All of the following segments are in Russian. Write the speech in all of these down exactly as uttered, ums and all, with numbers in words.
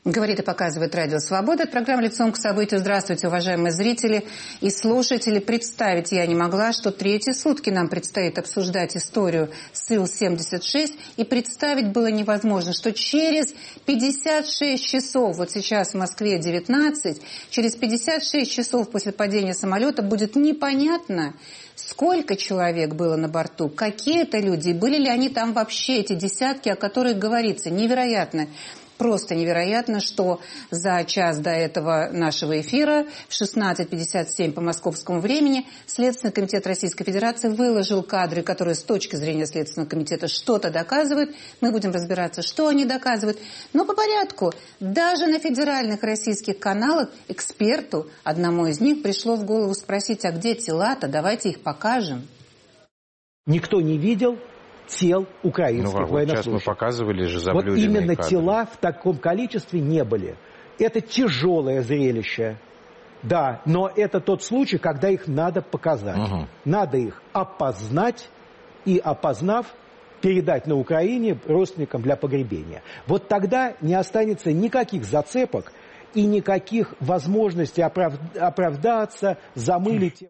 Говорит и показывает Радио Свобода. Это программа «Лицом к событию». Здравствуйте, уважаемые зрители и слушатели. Представить я не могла, что третьи сутки нам предстоит обсуждать историю с Ил семьдесят шесть. И представить было невозможно, что через пятьдесят шесть часов, вот сейчас в Москве девятнадцать, через пятьдесят шесть часов после падения самолета будет непонятно, сколько человек было на борту, какие это люди, были ли они там вообще, эти десятки, о которых говорится. Невероятно. Просто невероятно, что за час до этого нашего эфира в шестнадцать пятьдесят семь по московскому времени Следственный комитет Российской Федерации выложил кадры, которые с точки зрения Следственного комитета что-то доказывают. Мы будем разбираться, что они доказывают. Но по порядку. Даже на федеральных российских каналах эксперту, одному из них, пришло в голову спросить, а где тела-то? Давайте их покажем. Никто не видел тел украинских ну, военнослужащих. Сейчас мы показывали же Вот именно кадры. Тела в таком количестве не были. Это тяжелое зрелище. Да, но это тот случай, когда их надо показать. Угу. Надо их опознать и, опознав, передать на Украине родственникам для погребения. Вот тогда не останется никаких зацепок и никаких возможностей оправ... оправдаться, замылить.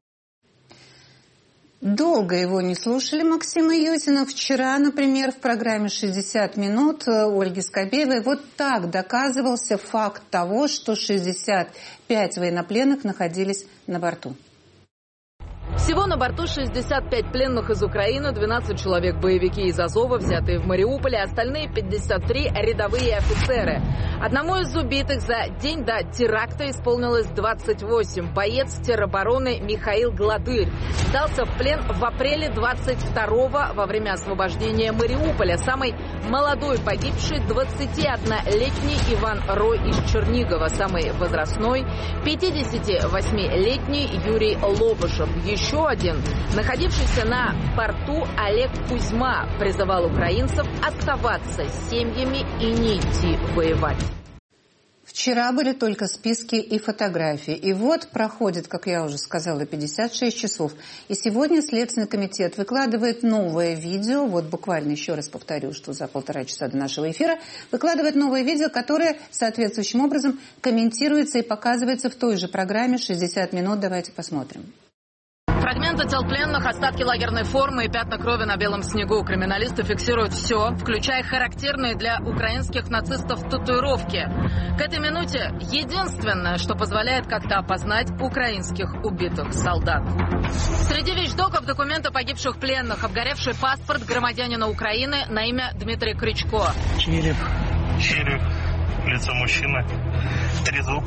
Долго его не слушали Максима Юдина. Вчера, например, в программе «шестьдесят минут» Ольги Скобеевой вот так доказывался факт того, что шестьдесят пять военнопленных находились на борту. Всего на борту шестьдесят пять пленных из Украины, двенадцать человек боевики из Азова, взятые в Мариуполе, остальные пятьдесят три рядовые офицеры. Одному из убитых за день до теракта исполнилось двадцать восемь. Боец теробороны Михаил Гладырь сдался в плен в апреле двадцать второго во время освобождения Мариуполя. Самый молодой погибший двадцатиоднолетний Иван Рой из Чернигова. Самый возрастной пятидесятивосьмилетний Юрий Лобышев. Еще один, находившийся на борту Олег Кузьма, призывал украинцев оставаться с семьями и не идти воевать. Вчера были только списки и фотографии. И вот проходит, как я уже сказала, пятьдесят шесть часов. И сегодня Следственный комитет выкладывает новое видео. Вот буквально еще раз повторю, что за полтора часа до нашего эфира выкладывает новое видео, которое соответствующим образом комментируется и показывается в той же программе «шестьдесят минут». Давайте посмотрим. Фрагменты тел пленных, остатки лагерной формы и пятна крови на белом снегу. Криминалисты фиксируют все, включая характерные для украинских нацистов татуировки. К этой минуте единственное, что позволяет как-то опознать украинских убитых солдат. Среди вещдоков документы погибших пленных, обгоревший паспорт громадянина Украины на имя Дмитрий Крючко. Череп. Череп. Лицо мужчины. Трезуб.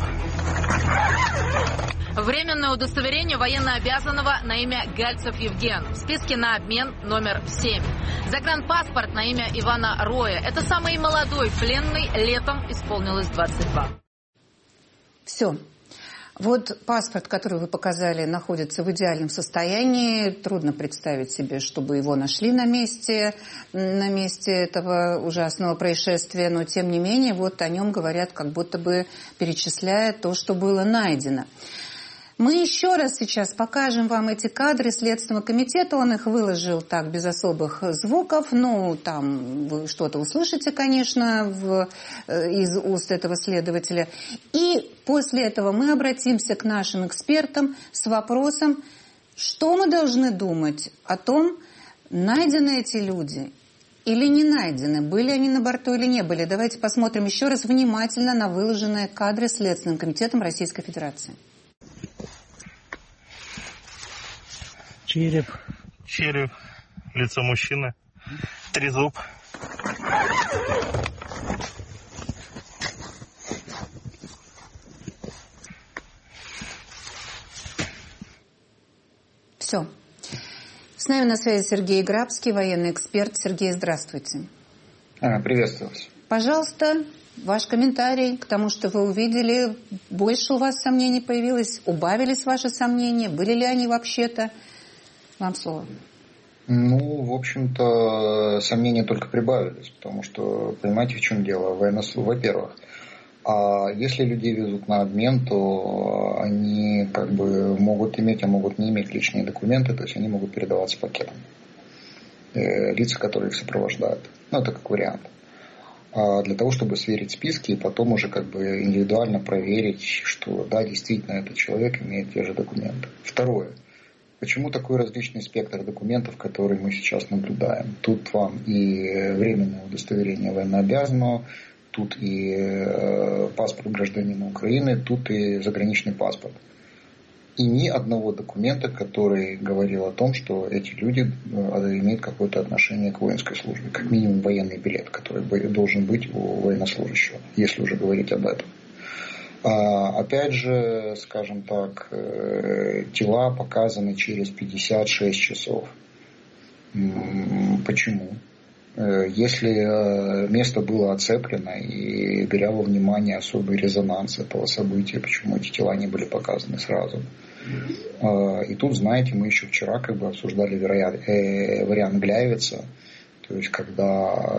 Временное удостоверение военнообязанного на имя Гальцев Евген. В списке на обмен номер семь. Загранпаспорт на имя Ивана Роя. Это самый молодой пленный, летом исполнилось двадцать два. Все. Вот паспорт, который вы показали, находится в идеальном состоянии. Трудно представить себе, чтобы его нашли на месте, на месте этого ужасного происшествия. Но, тем не менее, вот о нем говорят, как будто бы перечисляя то, что было найдено. Мы еще раз сейчас покажем вам эти кадры Следственного комитета. Он их выложил так, без особых звуков. Ну, там вы что-то услышите, конечно, в, из уст этого следователя. И после этого мы обратимся к нашим экспертам с вопросом, что мы должны думать о том, найдены эти люди или не найдены, были они на борту или не были. Давайте посмотрим еще раз внимательно на выложенные кадры Следственным комитетом Российской Федерации. Череп. Череп. Лицо мужчины. Трезуб. Все. С нами на связи Сергей Грабский, военный эксперт. Сергей, здравствуйте. А, приветствую вас. Пожалуйста, ваш комментарий к тому, что вы увидели. Больше у вас сомнений появилось? Убавились ваши сомнения? Были ли они вообще-то? Вам слово. Ну, в общем-то, сомнения только прибавились, потому что, понимаете, в чем дело? Военнослужащие, во-первых, а если людей везут на обмен, то они как бы могут иметь, а могут не иметь личные документы, то есть они могут передаваться пакетом. Лица, которые их сопровождают. Ну, это как вариант. для того, чтобы сверить списки и потом уже как бы индивидуально проверить, что да, действительно этот человек имеет те же документы. Второе. Почему такой различный спектр документов, который мы сейчас наблюдаем? Тут вам и временное удостоверение военнообязанного, тут и паспорт гражданина Украины, тут и заграничный паспорт. И ни одного документа, который говорил о том, что эти люди имеют какое-то отношение к воинской службе. Как минимум военный билет, который должен быть у военнослужащего, если уже говорить об этом. А, опять же, скажем так, тела показаны через пятьдесят шесть часов. Почему? Если место было оцеплено и беря во внимание особый резонанс этого события, почему эти тела не были показаны сразу. И тут, знаете, мы еще вчера как бы обсуждали вариант Гляйвица, то есть когда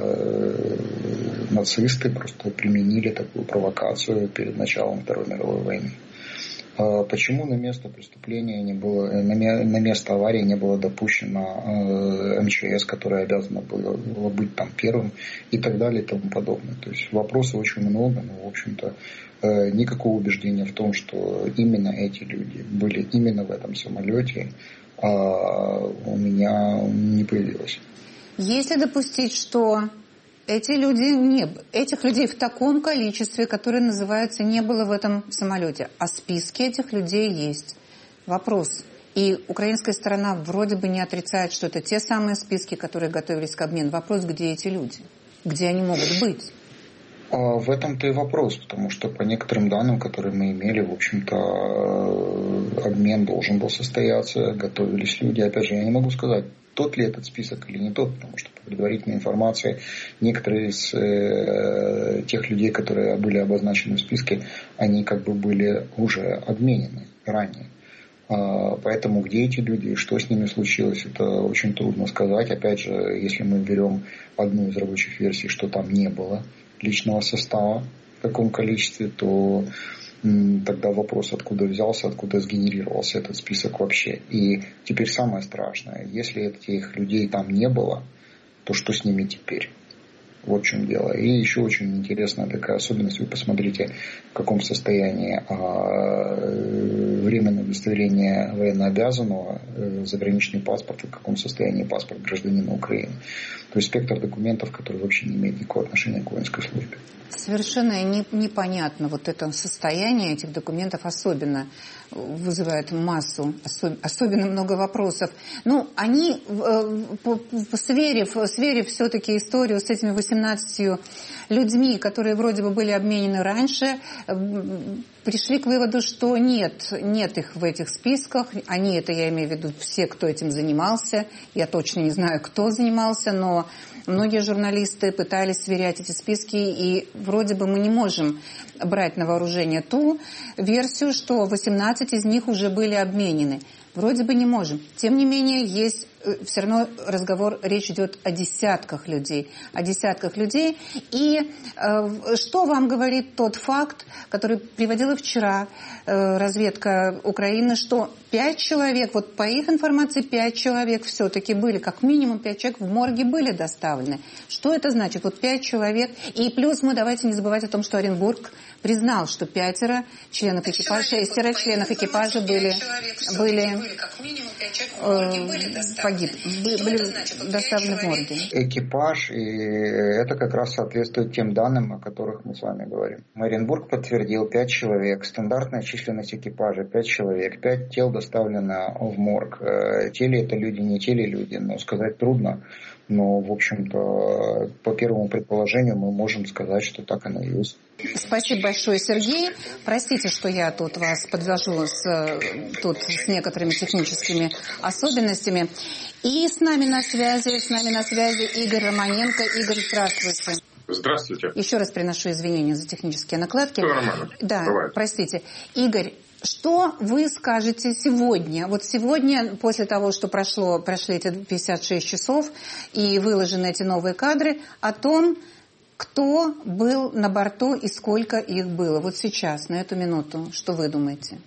нацисты просто применили такую провокацию перед началом Второй мировой войны. Почему на место преступления не было, на место аварии не было допущено эм че эс, которое обязано было быть там первым и так далее и тому подобное. То есть вопросов очень много, но в общем-то никакого убеждения в том, что именно эти люди были именно в этом самолете, у меня не появилось. Если допустить, что эти люди не, этих людей в таком количестве, которые называются, не было в этом самолете, а списки этих людей есть. Вопрос. И украинская сторона вроде бы не отрицает, что это те самые списки, которые готовились к обмену. Вопрос, где эти люди? Где они могут быть? В этом-то и вопрос, потому что по некоторым данным, которые мы имели, в общем-то, обмен должен был состояться, готовились люди. Опять же, я не могу сказать, тот ли этот список или не тот, потому что по предварительной информации некоторые из э, тех людей, которые были обозначены в списке, они как бы были уже обменены ранее. А, поэтому где эти люди и что с ними случилось, это очень трудно сказать. Опять же, если мы берем одну из рабочих версий, что там не было личного состава в каком количестве, то тогда вопрос, откуда взялся, откуда сгенерировался этот список вообще. И теперь самое страшное, если этих людей там не было, то что с ними теперь? Вот в чем дело. И еще очень интересная такая особенность. Вы посмотрите, в каком состоянии временное удостоверение военнообязанного, заграничный паспорт, в каком состоянии паспорт гражданина Украины. То есть спектр документов, который вообще не имеет никакого отношения к воинской службе. Совершенно не, непонятно. Вот это состояние этих документов особенно вызывает массу, особ, особенно много вопросов. Ну, они, сверив, сверив все-таки историю с этими восемнадцатью людьми, которые вроде бы были обменены раньше, пришли к выводу, что нет, нет их в этих списках. Они, это я имею в виду все, кто этим занимался. Я точно не знаю, кто занимался, но многие журналисты пытались сверять эти списки, и вроде бы мы не можем брать на вооружение ту версию, что восемнадцать из них уже были обменены. Вроде бы не можем. Тем не менее, есть все равно разговор, речь идет о десятках людей. О десятках людей. И э, что вам говорит тот факт, который приводила вчера э, разведка Украины, что пять человек, вот по их информации, пять человек все-таки были, как минимум пять человек в морге были доставлены. Что это значит? Вот пять человек. И плюс мы давайте не забывать о том, что Оренбург признал, что пятеро членов экипажа, шестеро членов экипажа были, были, э, погиб, были доставлены в морги. Экипаж, и это как раз соответствует тем данным, о которых мы с вами говорим. Оренбург подтвердил пять человек, стандартная численность экипажа пять человек, пять тел доставлено в морг. Те ли это люди, не те ли люди, но сказать трудно. Но, в общем-то, по первому предположению мы можем сказать, что так оно и есть. Спасибо большое, Сергей. Простите, что я тут вас подвожу с, тут с некоторыми техническими особенностями. И с нами на связи, с нами на связи Игорь Романенко. Игорь, здравствуйте. Здравствуйте. Еще раз приношу извинения за технические накладки. Все нормально. Да, бывает. Простите. Игорь, что вы скажете сегодня? Вот сегодня, после того, что прошло, прошли эти пятьдесят шесть часов и выложены эти новые кадры, о том, кто был на борту и сколько их было. Вот сейчас, на эту минуту, что вы думаете?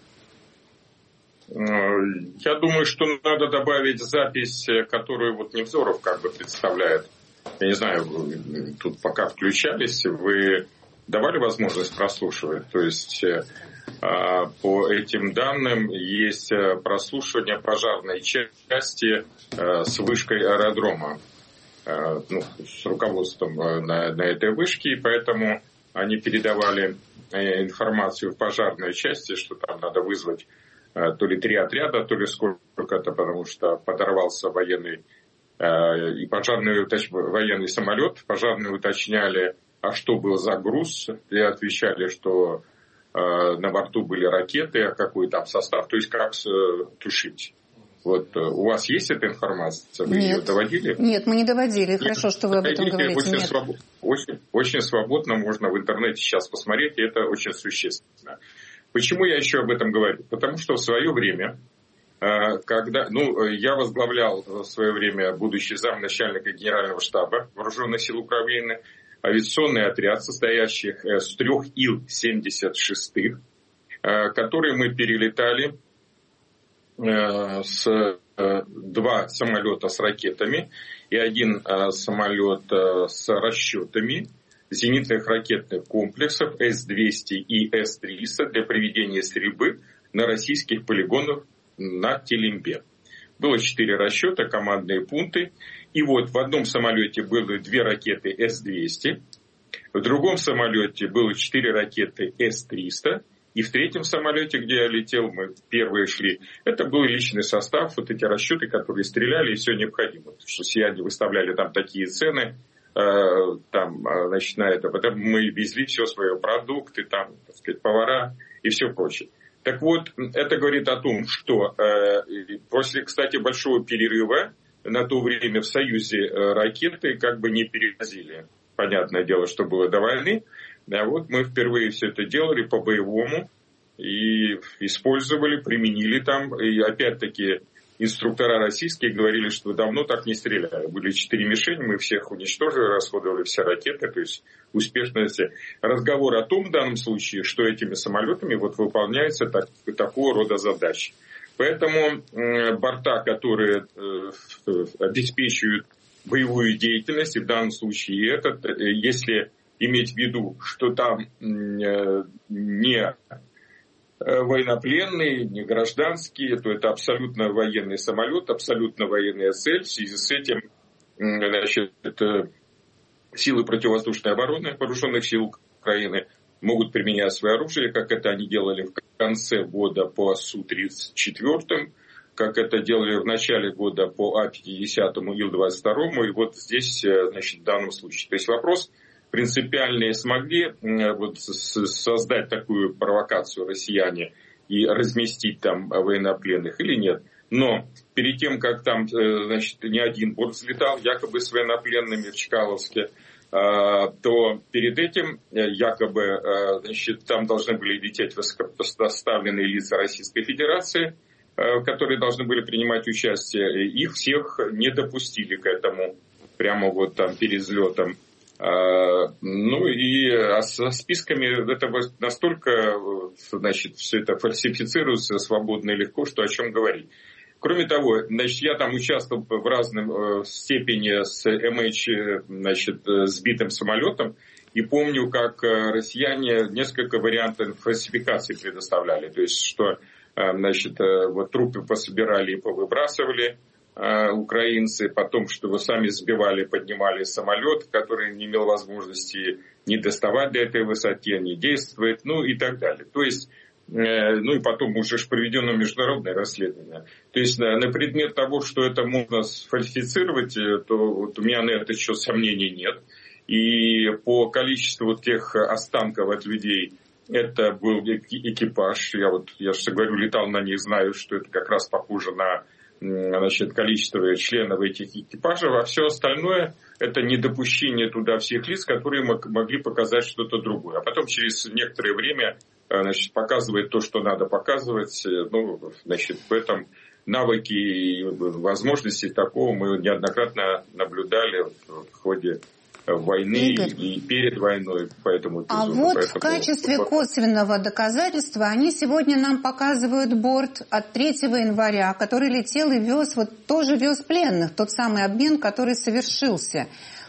Я думаю, что надо добавить запись, которую вот Невзоров как бы представляет я не знаю, тут пока включались, вы давали возможность прослушивать? То есть по этим данным есть прослушивание пожарной части с вышкой аэродрома, ну, с руководством на, на этой вышке, и поэтому они передавали информацию в пожарной части, что там надо вызвать то ли три отряда, то ли сколько-то, потому что подорвался военный и пожарный военный самолет. Пожарные уточняли, а что был за груз, и отвечали, что на борту были ракеты, а какой там состав, то есть как тушить. Вот у вас есть эта информация? Вы Нет. ее доводили? Нет, мы не доводили. Нет. Хорошо, что вы об этом говорите. Очень, свобод... очень, очень свободно можно в интернете сейчас посмотреть, и это очень существенно. Почему я еще об этом говорю? Потому что в свое время, когда, ну, я возглавлял в свое время, будучи замначальника Генерального штаба Вооруженных сил Украины, авиационный отряд, состоящий из трех Ил семьдесят шесть, которые мы перелетали с два самолета с ракетами и один самолет с расчетами зенитных ракетных комплексов Эс двести и Эс триста для проведения стрельбы на российских полигонах на Телимбе. Было четыре расчета, командные пункты. И вот в одном самолете было две ракеты Эс двести, в другом самолете было четыре ракеты Эс триста, и в третьем самолете, где я летел, мы первые шли, это был личный состав, вот эти расчеты, которые стреляли, и все необходимо. Потому что россияне выставляли там такие цены, э, там, значит, на это. Потом мы везли все свои продукты, там, так сказать, повара и все прочее. Так вот, это говорит о том, что э, после, кстати, большого перерыва на то время в Союзе э, ракеты как бы не перевозили. Понятное дело, что было до войны. А вот мы впервые все это делали по-боевому и использовали, применили там. И опять-таки инструктора российские говорили, что давно так не стреляли. Были четыре мишени, мы всех уничтожили, расходовали все ракеты, то есть успешность. Разговор о том в данном случае, что этими самолетами вот выполняется так, такого рода задачи. Поэтому э, борта, которые э, обеспечивают боевую деятельность, и в данном случае этот, э, если иметь в виду, что там э, не военнопленные, не гражданские, то это абсолютно военный самолет, абсолютно военная цель. В связи с этим, значит, это силы противовоздушной обороны Вооруженных сил Украины могут применять свое оружие, как это они делали в конце года по Су тридцать четыре, как это делали в начале года по А пятьдесят и Ил двадцать два, и вот здесь, значит, в данном случае. То есть вопрос принципиальные смогли вот создать такую провокацию россияне и разместить там военнопленных или нет. Но перед тем, как там, значит, не один борт взлетал, якобы с военнопленными в Чкаловске, то перед этим якобы, значит, там должны были лететь высокопоставленные лица Российской Федерации, которые должны были принимать участие. Их всех не допустили к этому прямо вот там перед взлетом. Ну и со списками это настолько, значит, все это фальсифицируется свободно и легко, что о чем говорить. Кроме того, значит, я там участвовал в разной степени с эм эйч, значит, сбитым самолетом, и помню, как россияне несколько вариантов фальсификации предоставляли. То есть, что, значит, вот трупы пособирали и повыбрасывали украинцы, потом, что вы сами сбивали, поднимали самолет, который не имел возможности не доставать до этой высоты, не действовать, ну и так далее. То есть, ну и потом уже проведено международное расследование. То есть на, на предмет того, что это можно сфальсифицировать, то вот у меня на это еще сомнений нет. И по количеству вот тех останков от людей, это был экипаж. Я вот, я же говорю, летал на них, знаю, что это как раз похоже на, значит, количество членов этих экипажей, а все остальное это недопущение туда всех лиц, которые могли показать что-то другое. А потом через некоторое время, значит, показывает то, что надо показывать. Ну, значит, в этом навыки и возможности такого мы неоднократно наблюдали в ходе войны, Игорь, и перед войной. Поэтому, а эпизоду, вот поэтому... в качестве косвенного доказательства они сегодня нам показывают борт от третьего января, который летел и вез, вот тоже вез пленных, тот самый обмен, который совершился.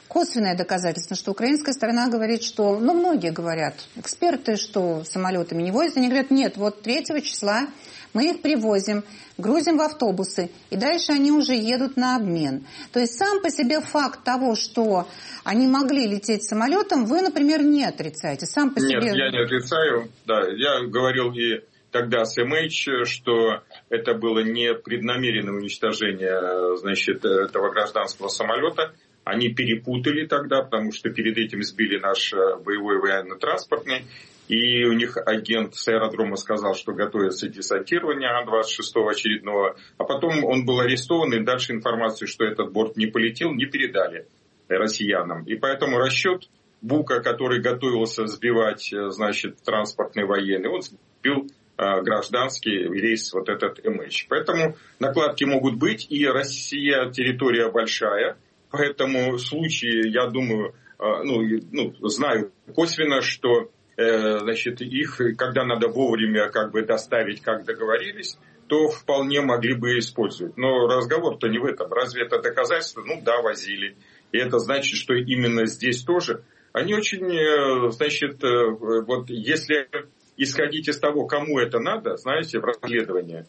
косвенное доказательство, что украинская сторона говорит, что, ну, многие говорят, эксперты, что самолетами не возят, они говорят, нет, вот третьего числа мы их привозим, грузим в автобусы, и дальше они уже едут на обмен. То есть сам по себе факт того, что они могли лететь самолетом, вы, например, не отрицаете. Сам по Нет, себе... я не отрицаю. Да, я говорил и тогда с эм эйч, что это было не преднамеренное уничтожение, значит, этого гражданского самолета. Они перепутали тогда, потому что перед этим сбили наш боевой военно-транспортный. И у них агент с аэродрома сказал, что готовится десантирование Ан двадцать шесть очередного. А потом он был арестован, и дальше информацию, что этот борт не полетел, не передали россиянам. И поэтому расчет Бука, который готовился сбивать, значит, транспортный военный, он сбил э, гражданский рейс, вот этот эм эйч. Поэтому накладки могут быть, и Россия территория большая. Поэтому случаи, я думаю, э, ну, ну, знаю косвенно, что значит, их, когда надо вовремя как бы доставить, как договорились, то вполне могли бы использовать. Но разговор-то не в этом. Разве это доказательство? Ну да, возили. И это значит, что именно здесь тоже. Они очень, значит, вот если исходить из того, кому это надо, знаете, в расследовании,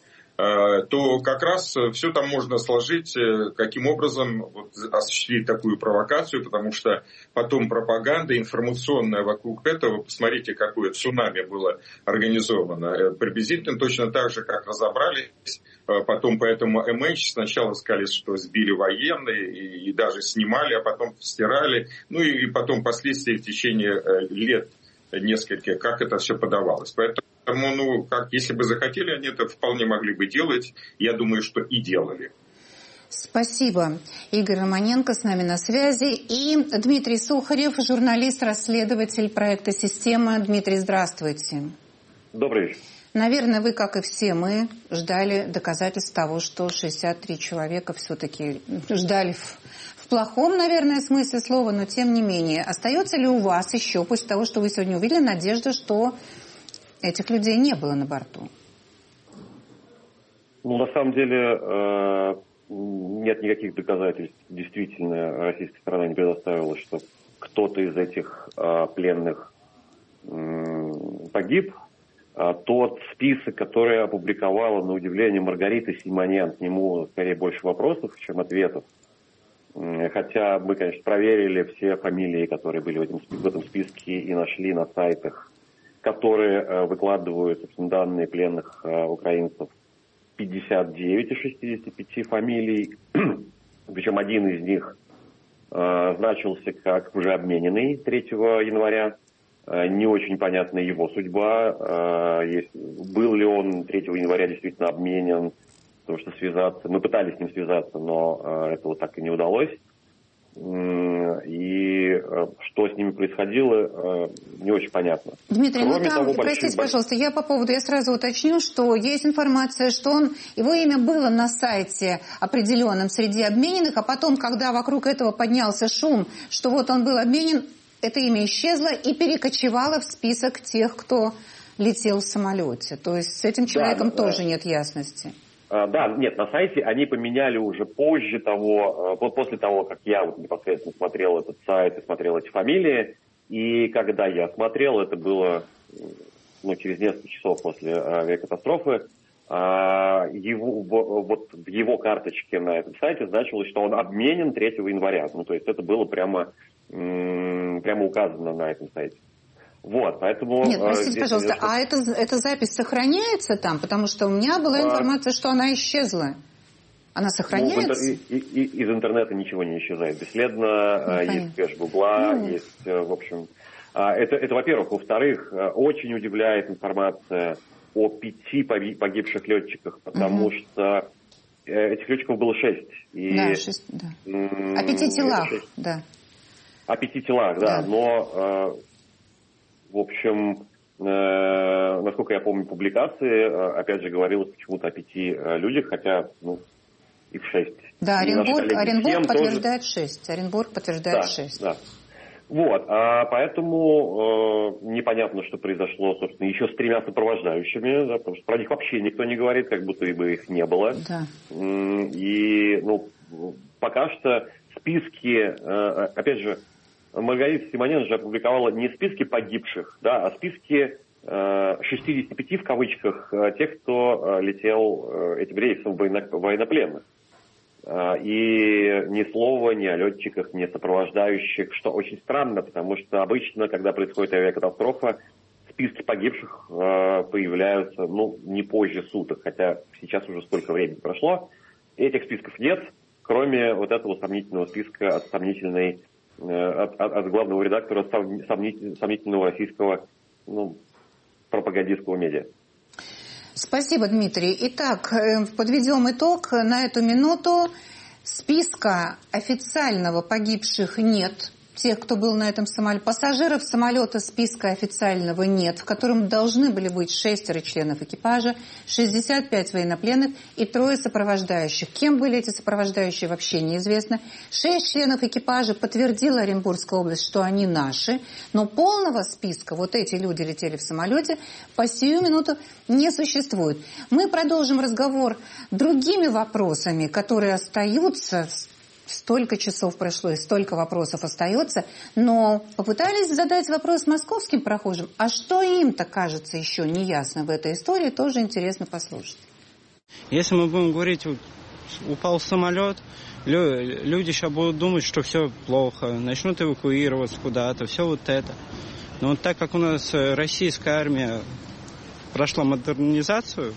то как раз все там можно сложить, каким образом вот, осуществить такую провокацию, потому что потом пропаганда информационная вокруг этого, посмотрите, какое цунами было организовано. Приблизительно точно так же, как разобрались, потом поэтому эм эйч сначала сказали, что сбили военные, и, и даже снимали, а потом стирали, ну и, и потом последствия в течение лет нескольких, как это все подавалось. Поэтому Поэтому, ну, как, если бы захотели, они это вполне могли бы делать. Я думаю, что и делали. Спасибо. Игорь Романенко с нами на связи. И Дмитрий Сухарев, журналист-расследователь проекта «Система». Дмитрий, здравствуйте. Добрый вечер. Наверное, вы, как и все мы, ждали доказательств того, что шестьдесят три человека все-таки ждали в, в плохом, наверное, смысле слова, но тем не менее. Остается ли у вас еще, после того, что вы сегодня увидели, надежда, что этих людей не было на борту? Ну, на самом деле, э, нет никаких доказательств. Действительно, российская сторона не предоставила, что кто-то из этих э, пленных э, погиб. А тот список, который опубликовала, на удивление, Маргарита Симонян, к нему скорее больше вопросов, чем ответов. Э, хотя мы, конечно, проверили все фамилии, которые были в этом, в этом списке, и нашли на сайтах, которые э, выкладывают, собственно, данные пленных э, украинцев, пятьдесят девять из шестидесяти пяти фамилий. Причем один из них э, значился как уже обмененный третьего января. Э, не очень понятна его судьба. Э, есть, был ли он третьего января действительно обменен, потому что связаться... Мы пытались с ним связаться, но э, этого так и не удалось. И что с ними происходило, не очень понятно. Дмитрий, Кроме ну там, того, простите, большие... пожалуйста, я по поводу, я сразу уточню, что есть информация, что он, его имя было на сайте определенном среди обмененных, а потом, когда вокруг этого поднялся шум, что вот он был обменен, это имя исчезло и перекочевало в список тех, кто летел в самолете. То есть с этим человеком да, тоже да. нет ясности. Да, нет, на сайте они поменяли уже позже того, после того, как я вот непосредственно смотрел этот сайт и смотрел эти фамилии. И когда я смотрел, это было ну, через несколько часов после авиакатастрофы, его, вот в его карточке на этом сайте значилось, что он обменен третьего января. Ну, то есть это было прямо, прямо указано на этом сайте. Вот, поэтому... Нет, простите, пожалуйста, а эта, эта запись сохраняется там? Потому что у меня была информация, что она исчезла. Она сохраняется? Ну, и, и, из интернета ничего не исчезает бесследно. Ну, есть кэш Гугла, ну, есть, в общем... Это, это во-первых. Во-вторых, очень удивляет информация о пяти погибших летчиках, потому угу. что этих летчиков было шесть. И, да, шесть, да. О пяти телах, да. О пяти телах, да, да. но... В общем, э, насколько я помню публикации, э, опять же, говорилось почему-то о пяти э, людях, хотя, ну, их шесть. Да, Оренбург, Оренбург подтверждает тоже... шесть. Оренбург подтверждает да, шесть. Да. Вот, а поэтому э, непонятно, что произошло, собственно, еще с тремя сопровождающими, да, потому что про них вообще никто не говорит, как будто бы их не было. Да. И, ну, пока что списки, опять же, Маргарита Симонян же опубликовала не списки погибших, да, а списки шестьдесят пять в кавычках тех, кто летел этим рейсом военнопленных. И ни слова ни о летчиках, ни о сопровождающих, что очень странно, потому что обычно, когда происходит авиакатастрофа, списки погибших появляются, ну, не позже суток, хотя сейчас уже столько времени прошло. Этих списков нет, кроме вот этого сомнительного списка от сомнительной, от, от, от главного редактора сомнительного российского, ну, пропагандистского медиа. Спасибо, Дмитрий. Итак, подведем итог. На эту минуту списка официального погибших нет. Тех, кто был на этом самолете. Пассажиров самолета списка официального нет, в котором должны были быть шестеро членов экипажа, шестьдесят пять военнопленных и трое сопровождающих. Кем были эти сопровождающие, вообще неизвестно. Шесть членов экипажа подтвердила Оренбургская область, что они наши, но полного списка, вот эти люди летели в самолете, по сию минуту не существует. Мы продолжим разговор другими вопросами, которые остаются. Столько часов прошло и столько вопросов остается, но попытались задать вопрос московским прохожим, а что им-то кажется еще неясно в этой истории, тоже интересно послушать. Если мы будем говорить, вот, упал самолет, люди сейчас будут думать, что все плохо, начнут эвакуироваться куда-то, все вот это. Но вот так как у нас российская армия прошла модернизацию,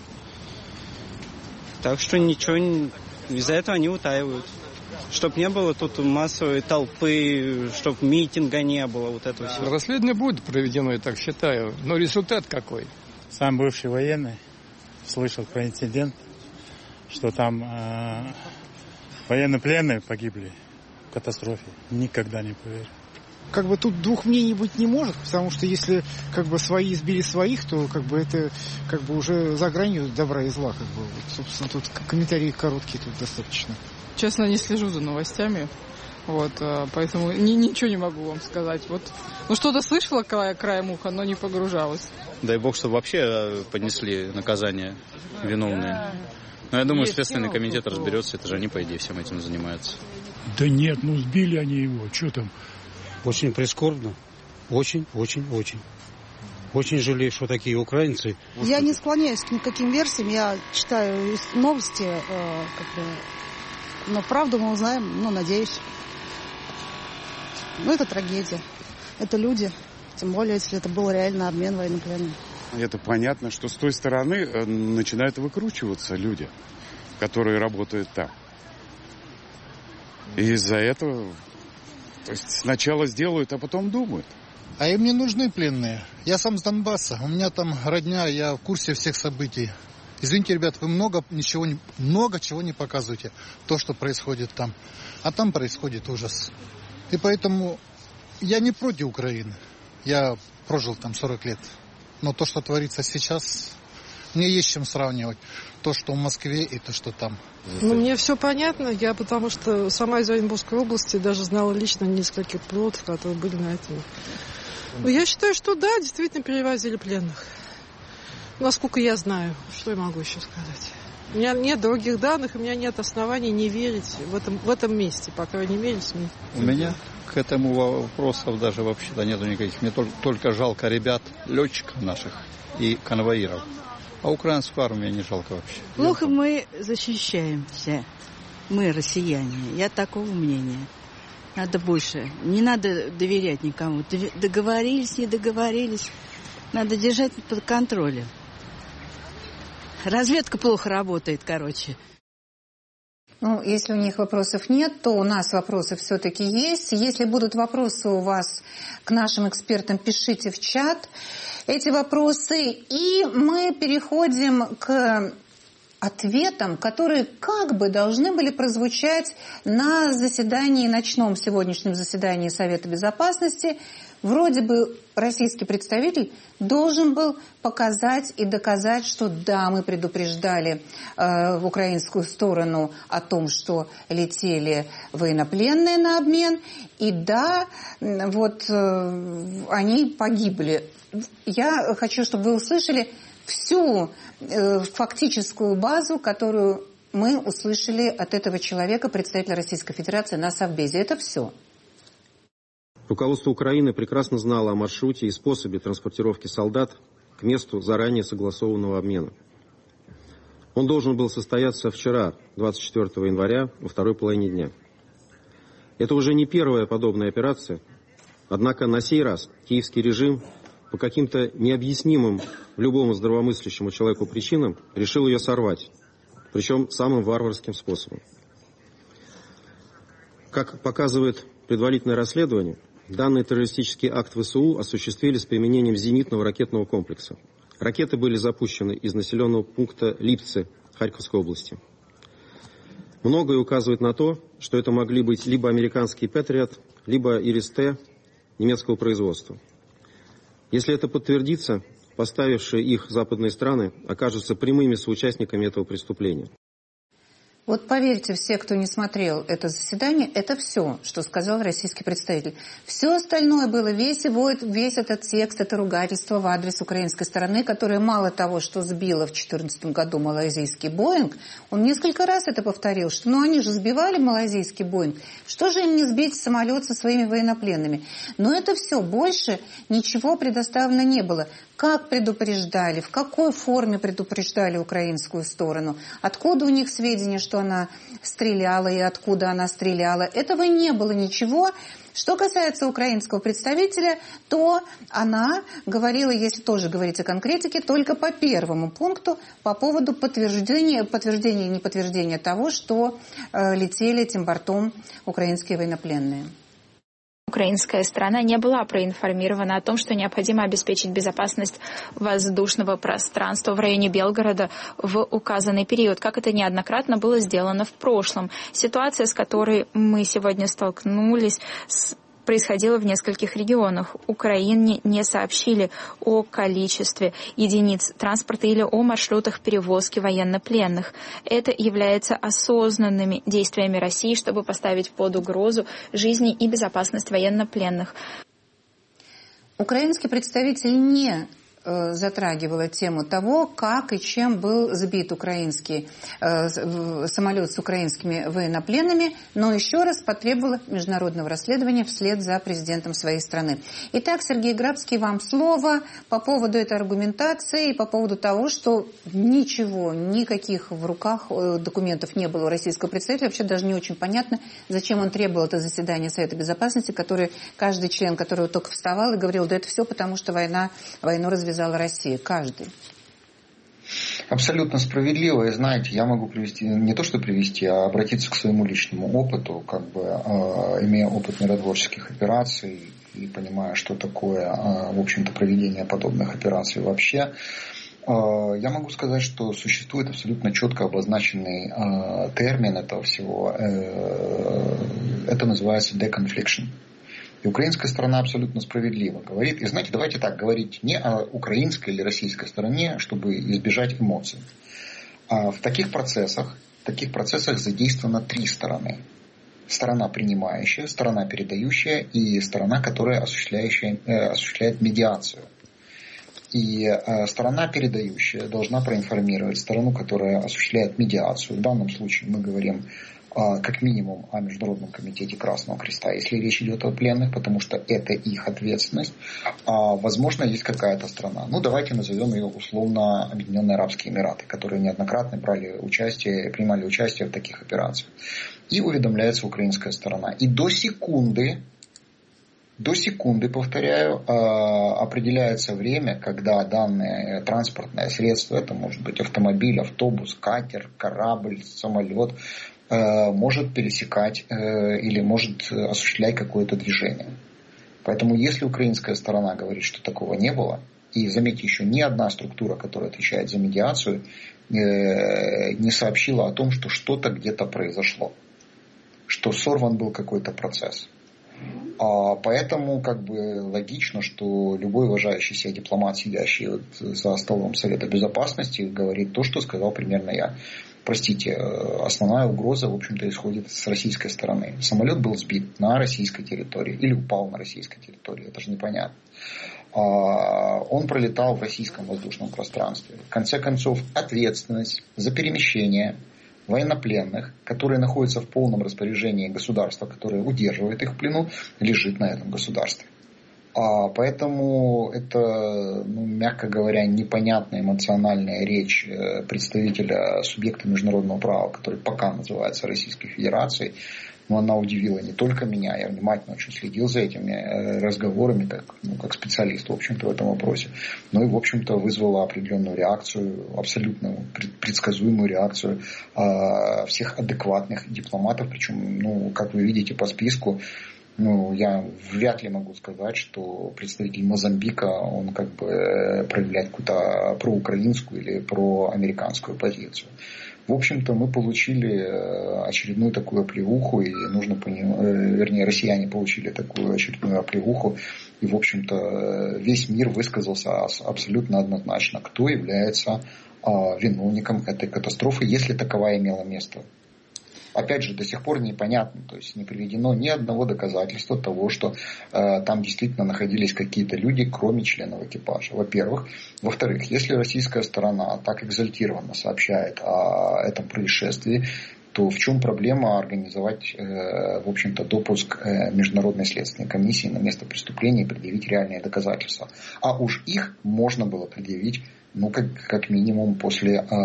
так что ничего не... из-за этого они утаивают. Чтобы не было тут массовой толпы, чтобы митинга не было, вот это все. Расследование будет проведено, я так считаю, но результат какой? Сам бывший военный слышал про инцидент, что там э, военнопленные погибли в катастрофе. Никогда не поверю. Как бы тут двух мнений быть не может, потому что если как бы свои сбили своих, то как бы это как бы уже за гранью добра и зла. Как бы. Вот, собственно, тут комментарии короткие тут достаточно. Честно, не слежу за новостями, вот, поэтому ни, ничего не могу вам сказать. Вот, ну, что-то слышала края, краем уха, но не погружалась. Дай бог, чтобы вообще понесли наказание виновные. Но я думаю, Есть Следственный комитет разберется, это же они, по идее, всем этим занимаются. Да нет, ну сбили они его, что там? Очень прискорбно, очень, очень, очень. Очень жалею, что такие украинцы. Я не склоняюсь к никаким версиям, я читаю новости, э, как бы... Но правду мы узнаем, ну, надеюсь. Ну, это трагедия. Это люди. Тем более, если это был реально обмен военнопленными. Это понятно, что с той стороны начинают выкручиваться люди, которые работают там. И из-за этого то есть сначала сделают, а потом думают. А им не нужны пленные. Я сам с Донбасса. У меня там родня, я в курсе всех событий. Извините, ребят, вы много, ничего, много чего не показываете, то, что происходит там. А там происходит ужас. И поэтому я не против Украины. Я прожил там сорок лет. Но то, что творится сейчас, мне есть чем сравнивать. То, что в Москве и то, что там. Ну, мне все понятно. Я потому что сама из Оренбургской области даже знала лично нескольких пилотов, которые были на этом. Но я считаю, что да, действительно перевозили пленных. Насколько я знаю, что я могу еще сказать. У меня нет других данных, у меня нет оснований не верить в этом, в этом месте, по крайней мере, СМИ. У меня к этому вопросов даже вообще-то нету никаких. Мне только, только жалко ребят, летчиков наших и конвоиров. А украинскую армию не жалко вообще. Плохо мы защищаемся, мы, россияне. Я такого мнения. Надо больше. Не надо доверять никому. Договорились, не договорились. Надо держать под контролем. Разведка плохо работает, короче. Ну, если у них вопросов нет, то у нас вопросы все-таки есть. Если будут вопросы у вас к нашим экспертам, пишите в чат эти вопросы. И мы переходим к ответам, которые как бы должны были прозвучать на заседании, ночном сегодняшнем заседании Совета Безопасности. Вроде бы российский представитель должен был показать и доказать, что да, мы предупреждали э, в украинскую сторону о том, что летели военнопленные на обмен, и да, вот э, они погибли. Я хочу, чтобы вы услышали всю э, фактическую базу, которую мы услышали от этого человека, представителя Российской Федерации, на Совбезе. Это все. Руководство Украины прекрасно знало о маршруте и способе транспортировки солдат к месту заранее согласованного обмена. Он должен был состояться вчера, двадцать четвёртого января, во второй половине дня. Это уже не первая подобная операция, однако на сей раз киевский режим по каким-то необъяснимым любому здравомыслящему человеку причинам решил ее сорвать, причем самым варварским способом. Как показывает предварительное расследование, данный террористический акт ВСУ осуществили с применением зенитного ракетного комплекса. Ракеты были запущены из населенного пункта Липцы Харьковской области. Многое указывает на то, что это могли быть либо американский Патриот, либо Ирис-Т немецкого производства. Если это подтвердится, поставившие их западные страны окажутся прямыми соучастниками этого преступления. Вот поверьте, все, кто не смотрел это заседание, это все, что сказал российский представитель. Все остальное было, весь, его, весь этот текст, это ругательство в адрес украинской стороны, которое мало того, что сбило в две тысячи четырнадцатом году малайзийский Боинг, он несколько раз это повторил, что ну они же сбивали малайзийский Боинг, что же им не сбить самолет со своими военнопленными? Но это все, больше ничего предоставлено не было. Как предупреждали, в какой форме предупреждали украинскую сторону, откуда у них сведения, что она стреляла и откуда она стреляла. Этого не было ничего. Что касается украинского представителя, то она говорила, если тоже говорить о конкретике, только по первому пункту по поводу подтверждения, подтверждения и неподтверждения того, что э, летели этим бортом украинские военнопленные. Украинская сторона не была проинформирована о том, что необходимо обеспечить безопасность воздушного пространства в районе Белгорода в указанный период, как это неоднократно было сделано в прошлом. Ситуация, с которой мы сегодня столкнулись, с происходило в нескольких регионах. Украине не сообщили о количестве единиц транспорта или о маршрутах перевозки военнопленных. Это является осознанными действиями России, чтобы поставить под угрозу жизни и безопасность военнопленных. Украинский представитель не затрагивала тему того, как и чем был сбит украинский э, самолет с украинскими военнопленными, но еще раз потребовала международного расследования вслед за президентом своей страны. Итак, Сергей Грабский, вам слово по поводу этой аргументации и по поводу того, что ничего, никаких в руках документов не было у российского представителя. Вообще даже не очень понятно, зачем он требовал это заседание Совета Безопасности, который каждый член, который только вставал и говорил, да это все потому, что война, войну развязала Россия, каждый. Абсолютно справедливо. И знаете, я могу привести, не то что привести, а обратиться к своему личному опыту, как бы э, имея опыт миротворческих операций и понимая, что такое, э, в общем-то, проведение подобных операций вообще. Э, я могу сказать, что существует абсолютно четко обозначенный э, термин этого всего. Э, это называется deconfliction. И украинская сторона абсолютно справедливо говорит. И знаете, давайте так говорить не о украинской или российской стороне, чтобы избежать эмоций. А в таких процессах, в таких процессах задействовано три стороны. Сторона принимающая, сторона передающая и сторона, которая осуществляющая, э, осуществляет медиацию. И э, сторона передающая должна проинформировать сторону, которая осуществляет медиацию. В данном случае мы говорим как минимум о Международном комитете Красного Креста, если речь идет о пленных, потому что это их ответственность. А, возможно, есть какая-то страна. Ну, давайте назовем ее условно Объединенные Арабские Эмираты, которые неоднократно брали участие, принимали участие в таких операциях. И уведомляется украинская сторона. И до секунды, до секунды, повторяю, определяется время, когда данное транспортное средство, это может быть автомобиль, автобус, катер, корабль, самолет, может пересекать или может осуществлять какое-то движение. Поэтому если украинская сторона говорит, что такого не было, и заметьте, еще ни одна структура, которая отвечает за медиацию, не сообщила о том, что что-то где-то произошло, что сорван был какой-то процесс. А поэтому как бы логично, что любой уважающий себя дипломат, сидящий вот за столом Совета Безопасности, говорит то, что сказал примерно я. Простите, основная угроза, в общем-то, исходит с российской стороны. Самолет был сбит на российской территории или упал на российской территории, это же непонятно. Он пролетал в российском воздушном пространстве. В конце концов, ответственность за перемещение военнопленных, которые находятся в полном распоряжении государства, которое удерживает их в плену, лежит на этом государстве. А поэтому это, ну, мягко говоря, непонятная эмоциональная речь представителя субъекта международного права, который пока называется Российской Федерацией. Но она удивила не только меня, я внимательно очень следил за этими разговорами, как, ну, как специалист, в общем-то, в этом вопросе. Но и, в общем-то, вызвала определенную реакцию, абсолютно предсказуемую реакцию э, всех адекватных дипломатов. Причем, ну, как вы видите по списку, ну, я вряд ли могу сказать, что представитель Мозамбика, он как бы проявляет какую-то проукраинскую или проамериканскую позицию. В общем-то, мы получили очередную такую оплеуху, и нужно понимать, вернее, россияне получили такую очередную оплеуху, и, в общем-то, весь мир высказался абсолютно однозначно, кто является виновником этой катастрофы, если таковая имела место. Опять же, до сих пор непонятно, то есть не приведено ни одного доказательства того, что э, там действительно находились какие-то люди, кроме членов экипажа, во-первых. Во-вторых, если российская сторона так экзальтированно сообщает о этом происшествии, то в чем проблема организовать, э, в общем-то, допуск э, Международной следственной комиссии на место преступления и предъявить реальные доказательства? А уж их можно было предъявить, ну, как, как минимум после, э,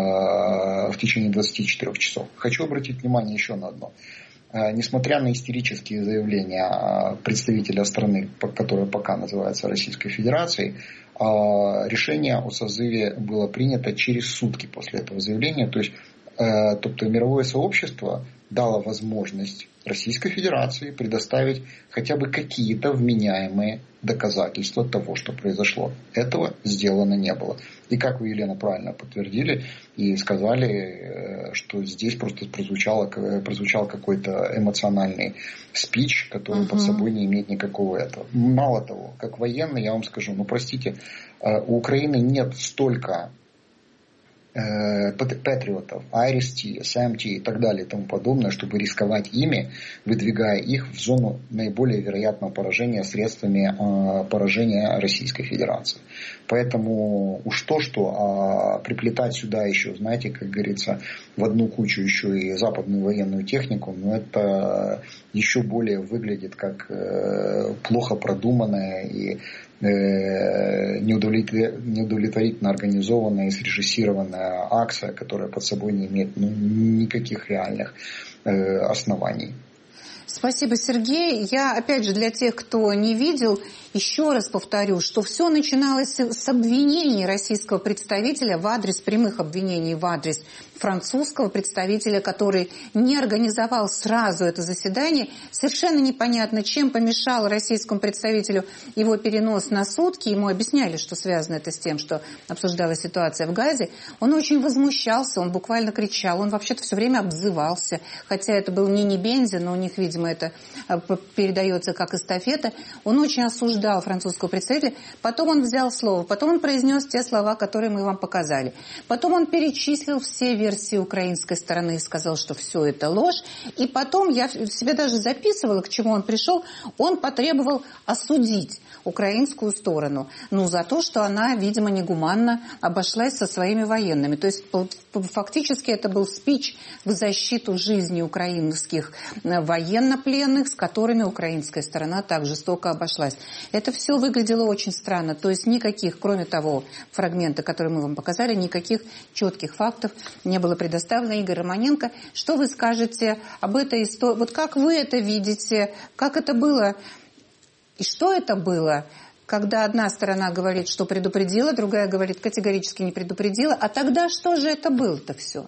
в течение двадцати четырёх часов. Хочу обратить внимание еще на одно. Э, несмотря на истерические заявления представителя страны, которая пока называется Российской Федерацией, э, решение о созыве было принято через сутки после этого заявления. То есть, э, тобто мировое сообщество дало возможность Российской Федерации предоставить хотя бы какие-то вменяемые доказательства того, что произошло. Этого сделано не было. И как вы, Елена, правильно подтвердили и сказали, что здесь просто прозвучало, прозвучал какой-то эмоциональный спич, который uh-huh. под собой не имеет никакого этого. Мало того, как военный, я вам скажу, ну простите, у Украины нет столько патриотов, ай ар эс ти, эс эм ти и так далее и тому подобное, чтобы рисковать ими, выдвигая их в зону наиболее вероятного поражения средствами э, поражения Российской Федерации. Поэтому уж то, что а, приплетать сюда еще, знаете, как говорится, в одну кучу еще и западную военную технику, ну это еще более выглядит как э, плохо продуманная и неудовлетворительно организованная и срежиссированная акция, которая под собой не имеет ну, никаких реальных э, оснований. Спасибо, Сергей. Я, опять же, для тех, кто не видел, еще раз повторю, что все начиналось с обвинений российского представителя в адрес, прямых обвинений в адрес французского представителя, который не организовал сразу это заседание. Совершенно непонятно, чем помешал российскому представителю его перенос на сутки. Ему объясняли, что связано это с тем, что обсуждалась ситуация в Газе. Он очень возмущался, он буквально кричал, он вообще-то все время обзывался. Хотя это был не Небензя, но у них, видимо, это передается как эстафета. Он очень осуждал французского представителя. Потом он взял слово, потом он произнес те слова, которые мы вам показали. Потом он перечислил все версии украинской стороны и сказал, что все это ложь. И потом, я себе даже записывала, к чему он пришел, он потребовал осудить украинскую сторону. Ну, за то, что она, видимо, негуманно обошлась со своими военными. То есть, фактически, это был спич в защиту жизни украинских военнопленных, с которыми украинская сторона так жестоко обошлась. Это все выглядело очень странно. То есть, никаких, кроме того фрагмента, который мы вам показали, никаких четких фактов не было предоставлено. Игорь Романенко, что вы скажете об этой истории? Вот как вы это видите? Как это было? И что это было, когда одна сторона говорит, что предупредила, другая говорит, категорически не предупредила? А тогда что же это было-то все?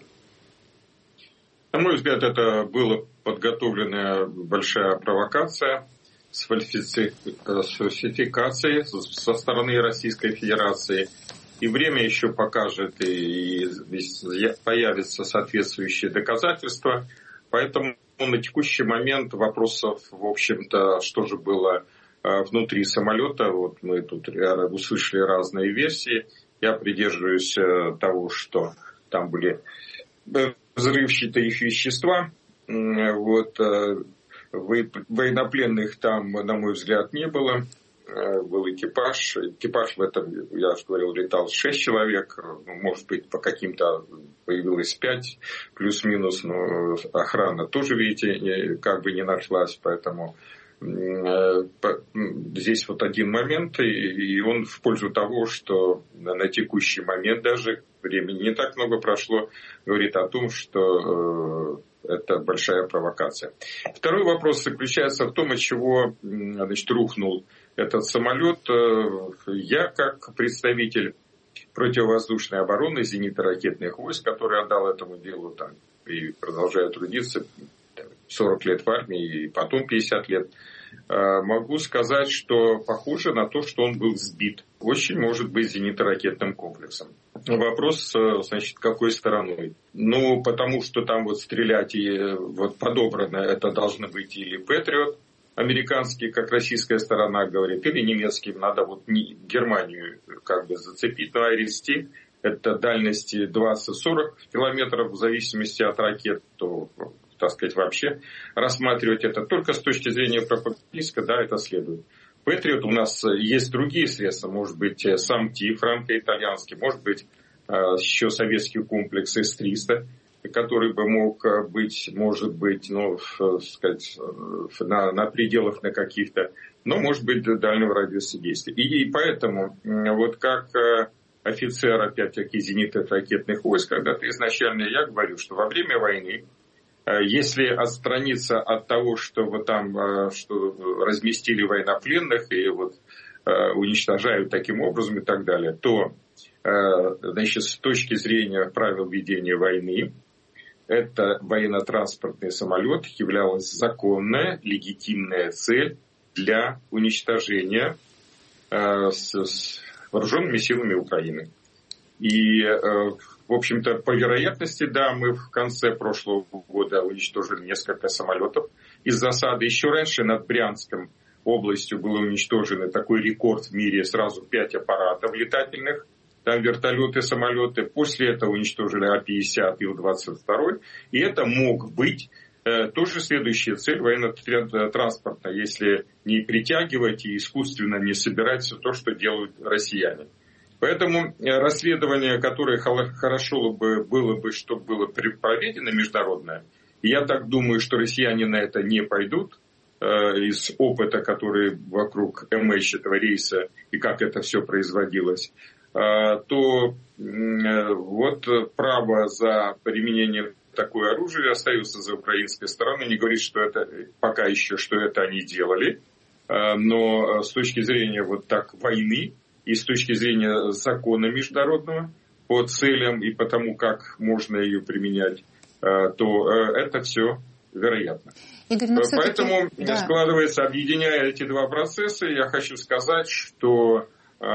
На мой взгляд, это была подготовленная большая провокация с фальсификацией со стороны Российской Федерации. И время еще покажет, и появятся соответствующие доказательства. Поэтому на текущий момент вопросов, в общем-то, что же было внутри самолета, вот мы тут услышали разные версии. Я придерживаюсь того, что там были взрывчатые вещества. Вот, военнопленных там, на мой взгляд, не было. был экипаж. Экипаж в этом, я уже говорил, летал шесть человек. Может быть, по каким-то появилось пять, плюс-минус. Но охрана тоже, видите, как бы не нашлась. Поэтому здесь вот один момент, и он в пользу того, что на текущий момент даже времени не так много прошло, говорит о том, что это большая провокация. Второй вопрос заключается в том, от чего, значит, рухнул этот самолет. Я, как представитель противовоздушной обороны зенитно-ракетных войск, который отдал этому делу там, и продолжаю трудиться сорок лет в армии и потом пятьдесят лет, могу сказать, что похоже на то, что он был сбит. Очень может быть зенитно-ракетным комплексом. Вопрос, значит, какой стороной? Ну, потому что там вот стрелять и вот подобрано это должны быть или Патриот американский, как российская сторона говорит, или немецкий. Надо вот не Германию как бы зацепить, но Айрис-Ти это дальности двадцать-сорок километров в зависимости от ракет, то, так сказать, вообще рассматривать это только с точки зрения пропагандистской, да, это следует. Патриот у нас есть другие средства, может быть, сам ТИ франко-итальянский, может быть, еще советский комплекс эс триста, который бы мог быть, может быть, ну, сказать, на, на пределах на каких-то, но, может быть, до дальнего радиуса действия. И, и поэтому, вот как офицер, опять-таки, зенитно-ракетных войск, когда-то изначально я говорю, что во время войны, если отстраниться от того, что вот там что разместили военнопленных и вот уничтожают таким образом и так далее, то, значит, с точки зрения правил ведения войны, это военно-транспортный самолет являлась законная, легитимная цель для уничтожения с, с вооруженными силами Украины. И, в общем-то, по вероятности, да, мы в конце прошлого года уничтожили несколько самолетов из засады. Еще раньше над Брянском областью был уничтожен такой рекорд в мире, сразу пять аппаратов летательных, там вертолеты, самолеты. После этого уничтожили А пятьдесят, Ил двадцать два. И это мог быть э, тоже следующая цель военно-транспортная, если не притягивать и искусственно не собирать все то, что делают россияне. Поэтому расследование, которое хорошо бы, было бы, чтобы было проведено международное, и я так думаю, что россияне на это не пойдут, э, из опыта, который вокруг эм эйч этого рейса и как это все производилось, э, то э, вот право за применение такое оружие остается за украинской стороной. Не говорит, что это пока еще, что это они делали, э, но с точки зрения вот так войны, и с точки зрения закона международного по целям и по тому, как можно ее применять, то это все вероятно. Игорь, поэтому да. складывается, объединяя эти два процесса, я хочу сказать, что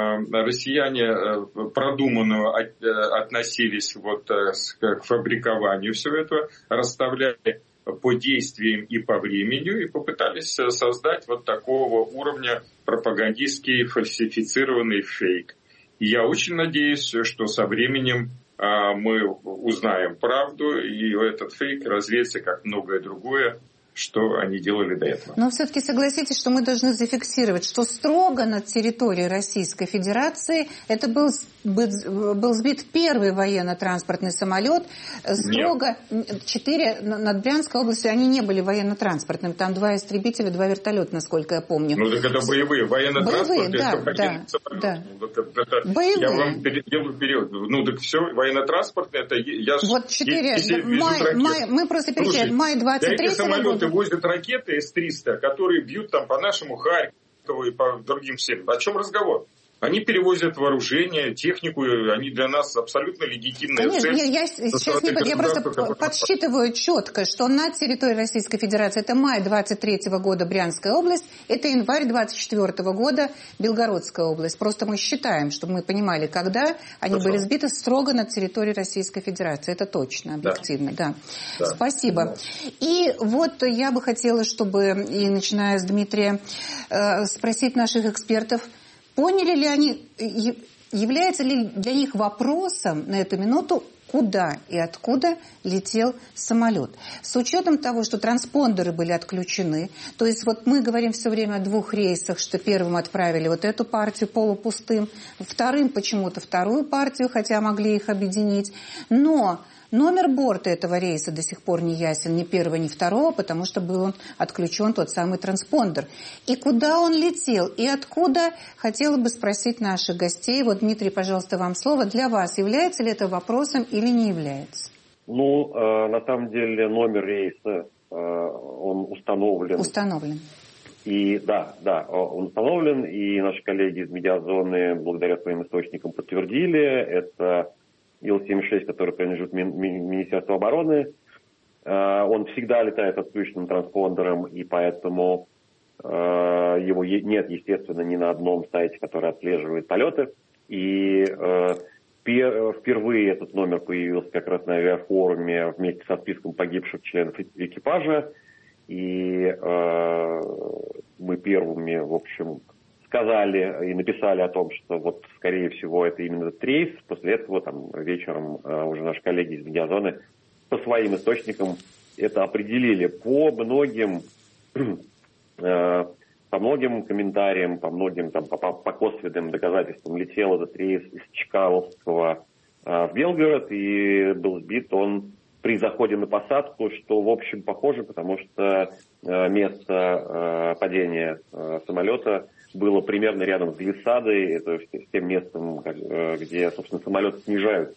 россияне продуманно относились вот к фабрикованию всего этого, расставляли по действиям и по времени, и попытались создать вот такого уровня пропагандистский фальсифицированный фейк. И я очень надеюсь, что со временем а, мы узнаем правду, и этот фейк развеется, как многое другое, что они делали до этого. Но все-таки согласитесь, что мы должны зафиксировать, что строго над территорией Российской Федерации это был, был сбит первый военно-транспортный самолет. Строго Нет. четыре над Брянской областью, они не были военно-транспортными. Там два истребителя, два вертолета, насколько я помню. Ну так это боевые. Военно-транспорт, боевые, это да, да, да. Это, боевые. Я вам делаю вперед. Ну так все, военно-транспорт, это я Вот четыре. Май, май, мы просто перечисляем. Май двадцать третьего года. Возят ракеты эс триста, которые бьют там по нашему Харькову и по другим всем. О чем разговор? Они перевозят вооружение, технику, они для нас абсолютно легитимная цель. Конечно, я, я сейчас не, я просто подсчитываю четко, что на территории Российской Федерации это май двадцать третьего года Брянская область, это январь двадцать четвёртого года Белгородская область. Просто мы считаем, чтобы мы понимали, когда они Хорошо. были сбиты строго на территории Российской Федерации. Это точно, объективно, да. да. да. Спасибо. Да. И вот я бы хотела, чтобы, и начиная с Дмитрия, э, спросить наших экспертов, поняли ли они, является ли для них вопросом на эту минуту куда и откуда летел самолет. С учетом того, что транспондеры были отключены, то есть вот мы говорим все время о двух рейсах, что первым отправили вот эту партию полупустым, вторым почему-то вторую партию, хотя могли их объединить, но номер борта этого рейса до сих пор не ясен, ни первого, ни второго, потому что был отключен тот самый транспондер. И куда он летел, и откуда, хотела бы спросить наших гостей. Вот, Дмитрий, пожалуйста, вам слово. Для вас является ли это вопросом или не является? Ну, э, на самом деле номер рейса, э, он установлен. Установлен. И да, да, он установлен, и наши коллеги из медиазоны благодаря своим источникам подтвердили. Это Ил семьдесят шесть, который принадлежит ми- ми- Министерству обороны. Э, он всегда летает отключенным транспондером, и поэтому э, его е- нет, естественно, ни на одном сайте, который отслеживает полеты. И э, пер- впервые этот номер появился как раз на авиафоруме вместе со списком погибших членов экипажа. И э, мы первыми, в общем, сказали и написали о том, что вот, скорее всего, это именно этот рейс. После этого там вечером э, уже наши коллеги из медиазоны по своим источникам это определили. По многим, э, по многим комментариям, по многим там, по, по косвенным доказательствам летел этот рейс из Чкаловского э, в Белгород, и был сбит он при заходе на посадку, что, в общем, похоже, потому что э, место э, падения э, самолета было примерно рядом с глиссадой, то есть с тем местом, где, собственно, самолеты снижаются.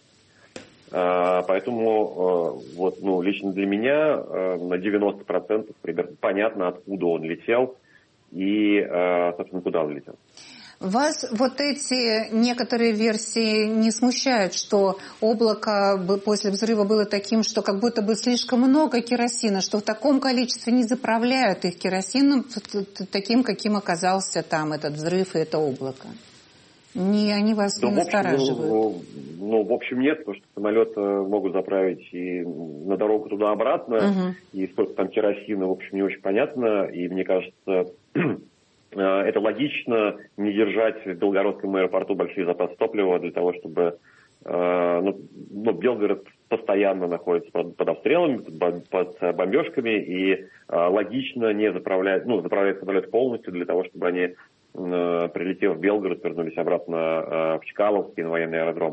Поэтому вот, ну, лично для меня на девяносто процентов примерно понятно, откуда он летел и, собственно, куда он летел. Вас вот эти некоторые версии не смущают, что облако после взрыва было таким, что как будто бы слишком много керосина, что в таком количестве не заправляют их керосином таким, каким оказался там этот взрыв и это облако? Не, они вас да, не настораживают? Ну, ну, в общем, нет, потому что самолет могут заправить и на дорогу туда-обратно, угу. И сколько там керосина, в общем, не очень понятно, и мне кажется... Это логично не держать в Белгородском аэропорту большие запасы топлива для того, чтобы... Ну, ну, Белгород постоянно находится под, под обстрелами, под, под бомбежками, и логично не заправлять, ну, заправлять самолет полностью для того, чтобы они, прилетев в Белгород, вернулись обратно в Чкаловский на военный аэродром.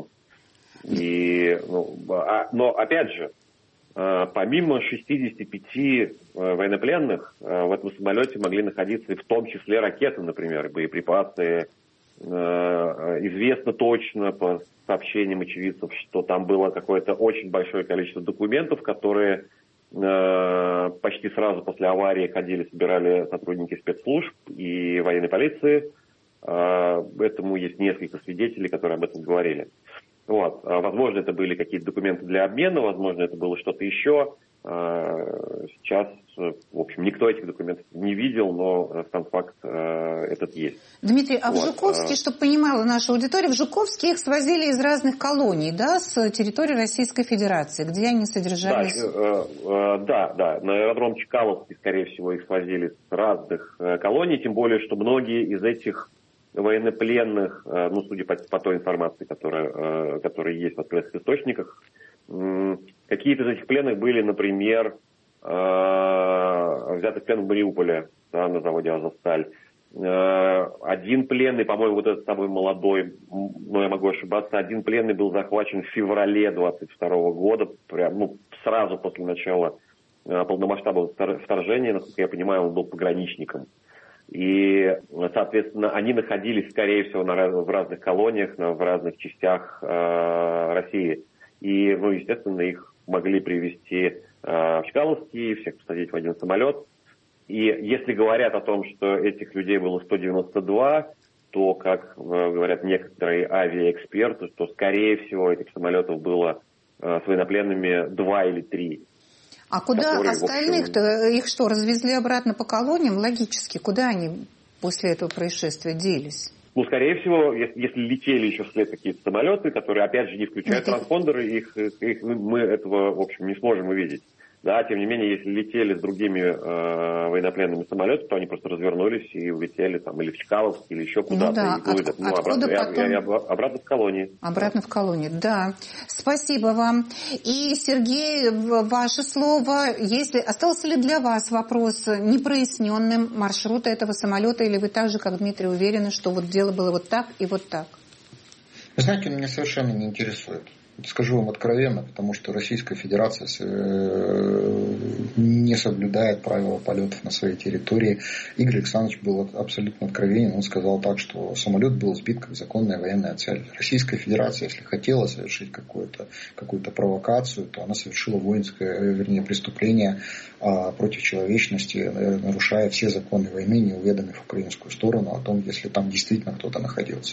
И, ну, но, опять же, помимо шестидесяти пяти военнопленных, в этом самолете могли находиться и в том числе ракеты, например, боеприпасы. Известно точно по сообщениям очевидцев, что там было какое-то очень большое количество документов, которые почти сразу после аварии ходили, собирали сотрудники спецслужб и военной полиции. Этому есть несколько свидетелей, которые об этом говорили. Вот. Возможно, это были какие-то документы для обмена, возможно, это было что-то еще. Сейчас, в общем, никто этих документов не видел, но сам факт этот есть. Дмитрий, а вот. в Жуковске, чтобы понимала наша аудитория, в Жуковске их свозили из разных колоний, да, с территории Российской Федерации, где они содержались? Да, да, да. На аэродром Чкаловский, скорее всего, их свозили с разных колоний, тем более, что многие из этих военнопленных, ну, судя по, по той информации, которая, которая есть в открытых источниках, какие-то из этих пленных были, например, взяты в плен в Мариуполе, да, на заводе «Азовсталь». Один пленный, по-моему, вот этот самый молодой, но я могу ошибаться, один пленный был захвачен в феврале двадцать второго года, прям, ну, сразу после начала полномасштабного вторжения, насколько я понимаю, он был пограничником. И, соответственно, они находились, скорее всего, на, в разных колониях, на, в разных частях э, России. И, ну, естественно, их могли привезти э, в Чкаловский, всех посадить в один самолет. И если говорят о том, что этих людей было сто девяносто два, то, как э, говорят некоторые авиаэксперты, то, скорее всего, этих самолетов было э, с военнопленными два или три. А куда остальных-то? Общем... Их что, развезли обратно по колониям? Логически. Куда они после этого происшествия делись? Ну, скорее всего, если, если летели еще вслед какие-то самолеты, которые, опять же, не включают транспондеры, их, их, мы этого, в общем, не сможем увидеть. Да, тем не менее, если летели с другими э, военнопленными самолетами, то они просто развернулись и улетели там или в Чкаловск, или еще куда-то. Ну да, и были, от, ну, откуда обратно, потом? я, я, я, обратно в колонии. Обратно в колонии, да. Спасибо вам. И, Сергей, ваше слово. Если остался ли для вас вопрос непроясненным маршрута этого самолета, или вы так же, как Дмитрий, уверены, что вот дело было вот так и вот так? Вы знаете, он меня совершенно не интересует. Скажу вам откровенно, потому что Российская Федерация не соблюдает правила полетов на своей территории. Игорь Александрович был абсолютно откровенен. Он сказал так, что самолет был сбит как законная военная цель. Российская Федерация, если хотела совершить какую-то, какую-то провокацию, то она совершила воинское, вернее, преступление против человечности, нарушая все законы войны, не уведомив украинскую сторону о том, если там действительно кто-то находился.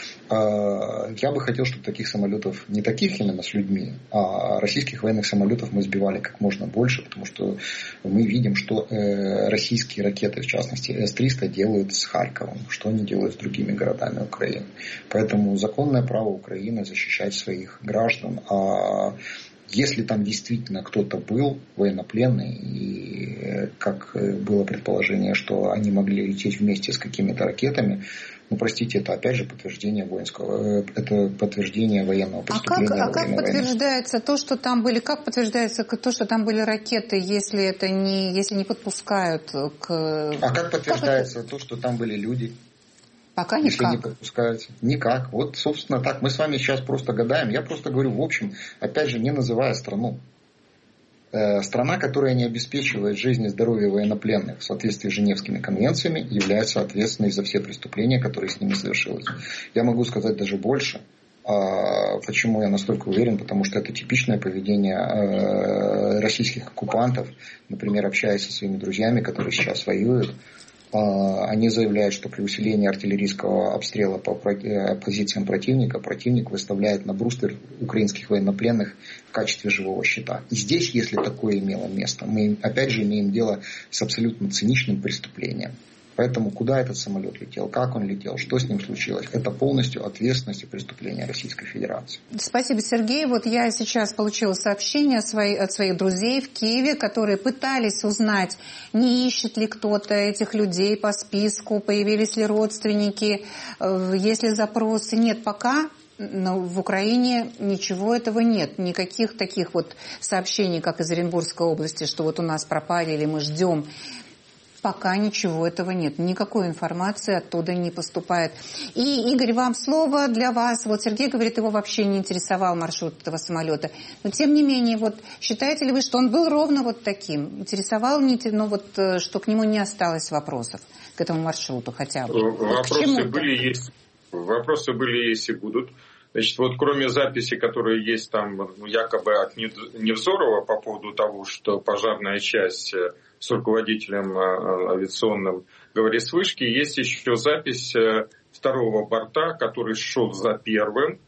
Я бы хотел, чтобы таких самолетов, не таких именно с людьми, а российских военных самолетов мы сбивали как можно больше, потому что мы видим, что российские ракеты, в частности эс триста, делают с Харьковом, что они делают с другими городами Украины. Поэтому законное право Украины защищать своих граждан. А если там действительно кто-то был военнопленный, и как было предположение, что они могли лететь вместе с какими-то ракетами, ну, простите, это опять же подтверждение воинского, это подтверждение военного преступления. А как, а как подтверждается то, что там были, как подтверждается то, что там были ракеты, если это не, если не подпускают к... А как подтверждается как то, что там были люди? Пока никак. Если не подпускаются. Никак. Вот, собственно, так. Мы с вами сейчас просто гадаем. Я просто говорю, в общем, опять же, не называя страну. Э, страна, которая не обеспечивает жизнь и здоровье военнопленных в соответствии с Женевскими конвенциями, является ответственной за все преступления, которые с ними совершились. Я могу сказать даже больше. А почему я настолько уверен? Потому что это типичное поведение э, российских оккупантов. Например, общаясь со своими друзьями, которые сейчас воюют, они заявляют, что при усилении артиллерийского обстрела по позициям противника, противник выставляет на бруствер украинских военнопленных в качестве живого щита. И здесь, если такое имело место, мы опять же имеем дело с абсолютно циничным преступлением. Поэтому куда этот самолет летел, как он летел, что с ним случилось, это полностью ответственность и преступление Российской Федерации. Спасибо, Сергей. Вот я сейчас получила сообщение от своих, от своих друзей в Киеве, которые пытались узнать, не ищет ли кто-то этих людей по списку, появились ли родственники, есть ли запросы. Нет, пока но в Украине ничего этого нет. Никаких таких вот сообщений, как из Оренбургской области, что вот у нас пропали или мы ждем. Пока ничего этого нет. Никакой информации оттуда не поступает. И, Игорь, вам слово для вас. Вот Сергей говорит, его вообще не интересовал маршрут этого самолета. Но, тем не менее, вот считаете ли вы, что он был ровно вот таким? Интересовал, но вот что к нему не осталось вопросов, к этому маршруту хотя бы? Вопросы были, есть, вопросы были, есть и будут. Значит, вот кроме записи, которые есть там якобы от Невзорова по поводу того, что пожарная часть с руководителем авиационным говорит с вышки, есть еще запись второго борта, который шел за первым,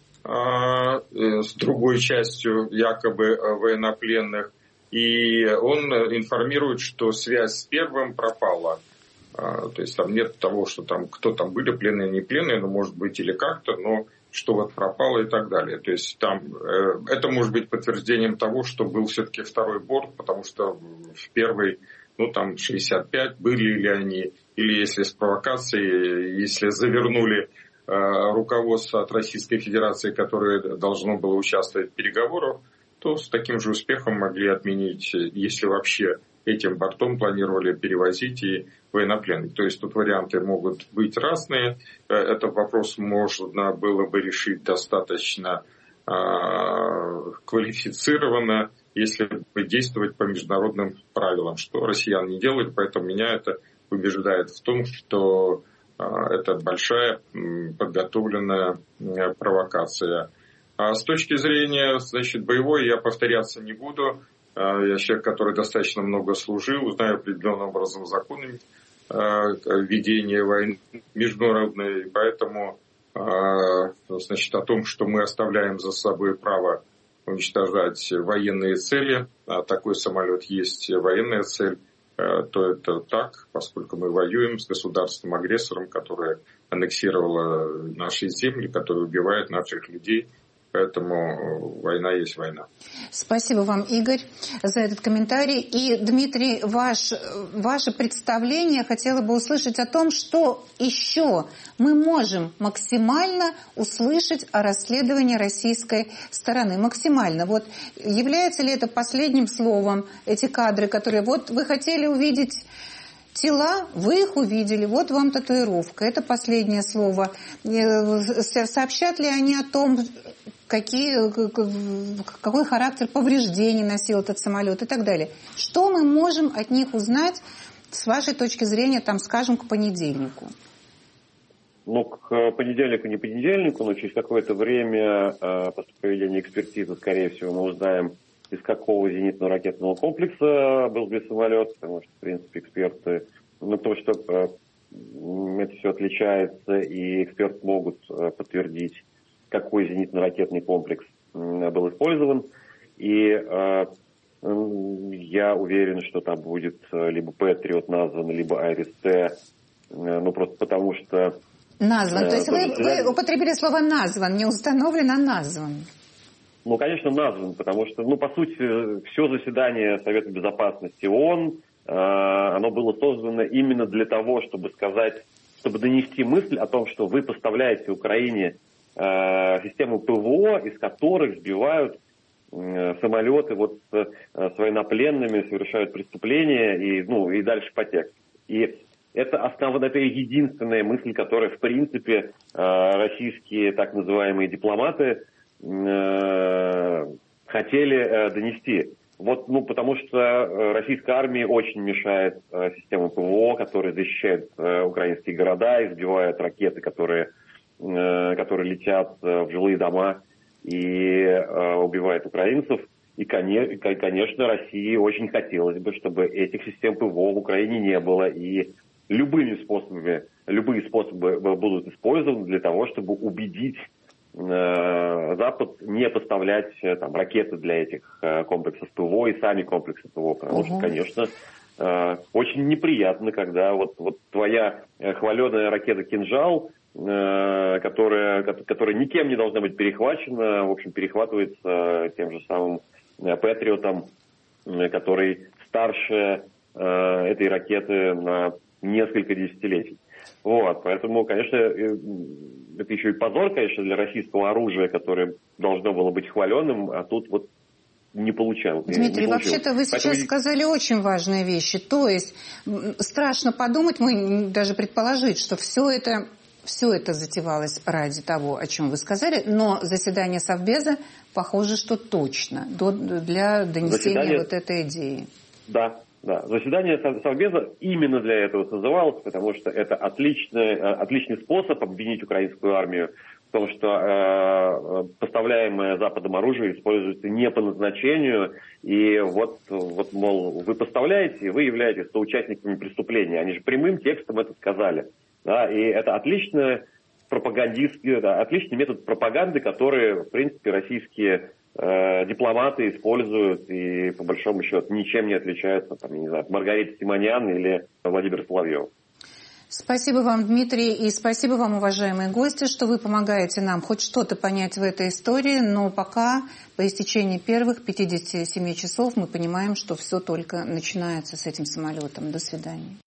с другой частью якобы военнопленных, и он информирует, что связь с первым пропала. То есть там нет того, что там кто там были, пленные, не пленные, но может быть или как-то, но что вот пропало и так далее. То есть там э, это может быть подтверждением того, что был все-таки второй борт, потому что в первый, ну там шестьдесят пять, были ли они, или если с провокацией, если завернули э, руководство от Российской Федерации, которое должно было участвовать в переговорах, то с таким же успехом могли отменить, если вообще этим бортом планировали перевозить и военнопленных. То есть тут варианты могут быть разные. Этот вопрос можно было бы решить достаточно э, квалифицированно, если бы действовать по международным правилам, что россиян не делают, поэтому меня это убеждает в том, что э, это большая подготовленная э, провокация. А с точки зрения, значит, боевой, я повторяться не буду. Я человек, который достаточно много служил, знаю определенным образом законы ведения войны международной, поэтому, значит, о том, что мы оставляем за собой право уничтожать военные цели, а такой самолет есть военная цель, то это так, поскольку мы воюем с государством-агрессором, которое аннексировало наши земли, которое убивает наших людей. Поэтому война есть война. Спасибо вам, Игорь, за этот комментарий. И, Дмитрий, ваш, ваше представление хотела бы услышать о том, что еще мы можем максимально услышать о расследовании российской стороны. Максимально. Вот является ли это последним словом, эти кадры, которые... Вот вы хотели увидеть... Тела, вы их увидели, вот вам татуировка, это последнее слово. Сообщат ли они о том, какие, какой характер повреждений носил этот самолет и так далее? Что мы можем от них узнать, с вашей точки зрения, там, скажем, к понедельнику? Ну, к понедельнику, не понедельнику, но через какое-то время после проведения экспертизы, скорее всего, мы узнаем, из какого зенитно-ракетного комплекса был сбит самолет, потому что, в принципе, эксперты, ну, то, что э, это все отличается, и эксперты могут э, подтвердить, какой зенитно-ракетный комплекс э, был использован, и э, э, я уверен, что там будет либо Патриот назван, либо Айрис-Т, э, ну, просто потому что... Назван, э, то есть вы, вы употребили слово «назван», не установлен, а назван. Ну, конечно, назван, потому что, ну, по сути, все заседание Совета Безопасности ООН, э, оно было создано именно для того, чтобы сказать, чтобы донести мысль о том, что вы поставляете Украине э, систему ПВО, из которых сбивают э, самолеты вот э, с военнопленными, совершают преступления и, ну, и дальше по тексту. И это основа, это единственная мысль, которая, в принципе, э, российские так называемые дипломаты хотели э, донести. Вот, ну, потому что российской армии очень мешает э, система ПВО, которая защищает э, украинские города и сбивает ракеты, которые, э, которые летят э, в жилые дома и э, убивают украинцев. И, конечно, России очень хотелось бы, чтобы этих систем ПВО в Украине не было. И любыми способами, любые способы будут использованы для того, чтобы убедить Запад не поставлять там ракеты для этих комплексов ПВО и сами комплексы ПВО, потому угу. что, конечно, очень неприятно, когда вот, вот твоя хваленая ракета «Кинжал», которая, которая никем не должна быть перехвачена, в общем, перехватывается тем же самым «Патриотом», который старше этой ракеты на несколько десятилетий. Вот, поэтому, конечно, это еще и позор, конечно, для российского оружия, которое должно было быть хваленым, а тут вот не получалось. Дмитрий, вообще-то вы сейчас Поэтому... сказали очень важные вещи. То есть страшно подумать, мы даже предположить, что все это, все это затевалось ради того, о чем вы сказали, но заседание Совбеза, похоже, что точно для донесения заседание... вот этой идеи. Да. Да, заседание Совбеза именно для этого созывалось, потому что это отличный, отличный способ обвинить украинскую армию в том, что э, поставляемое Западом оружие используется не по назначению, и вот, вот, мол, вы поставляете, вы являетесь соучастниками преступления. Они же прямым текстом это сказали. Да, и это отличный пропагандистский, да, отличный метод пропаганды, который, в принципе, российские дипломаты используют и, по большому счету, ничем не отличаются, там, я не знаю, от Маргариты Симоньян или Владимира Соловьева. Спасибо вам, Дмитрий, и спасибо вам, уважаемые гости, что вы помогаете нам хоть что-то понять в этой истории, но пока по истечении первых пятидесяти семи часов мы понимаем, что все только начинается с этим самолетом. До свидания.